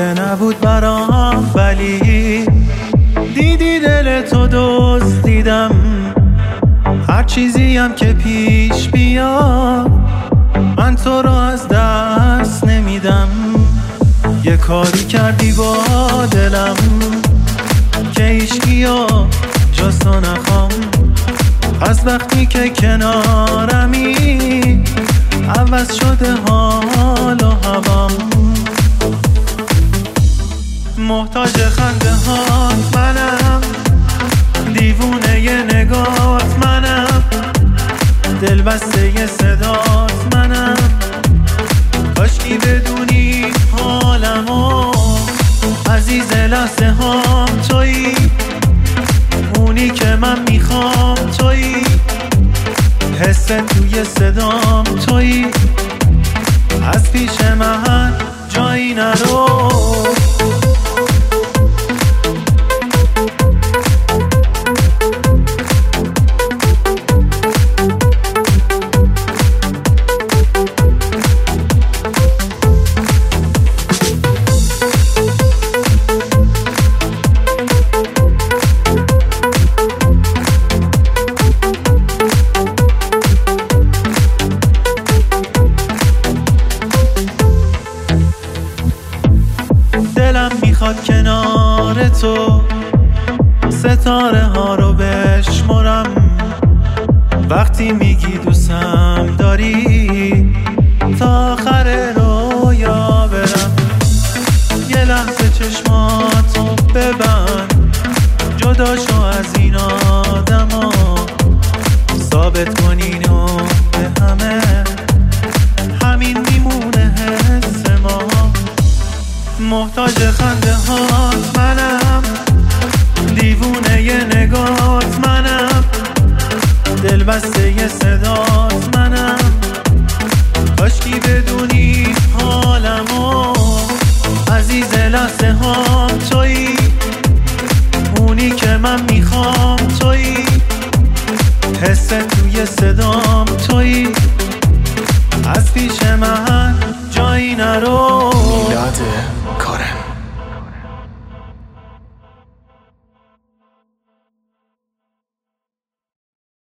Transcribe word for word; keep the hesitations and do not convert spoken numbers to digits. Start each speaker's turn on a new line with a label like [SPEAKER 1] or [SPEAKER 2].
[SPEAKER 1] ساده نبود برام، ولی دیدی دل تو دزدیدم. هر چیزی هم که پیش بیاد من تو رو از دست نمیدم. یه کاری کردی با دلم که هیچکیو جز تو نخوام. از وقتی که کنارمی عوض شده حال و هوام. محتاج خنده هات منم، دیوونه ی نگات منم، دل بسته ی صدات منم. کاشکی بدونی حالمو، عزیز لحظه هام تویی، اونی که من میخوام تویی، حس توی صدام تویی. از پیش من جایی نرو. دلم میخواد کنار تو ستاره ها رو بشمرم. وقتی میگی دوستم داری تا آخر رویا برم. یه لحظه چشماتو ببند، جدا شو از این آدما، ثابت کن اینو به همه، همین میمونه حس ما. محتاج خنده هات منم، دیوونه ی نگات منم، دل بسته ی صدات منم. کاشکی بدونی حالمو، عزیز لحظه هام تویی، اونی که من میخوام تویی، حس توی صدام تویی. از پیش من جایی نرو.
[SPEAKER 2] یاده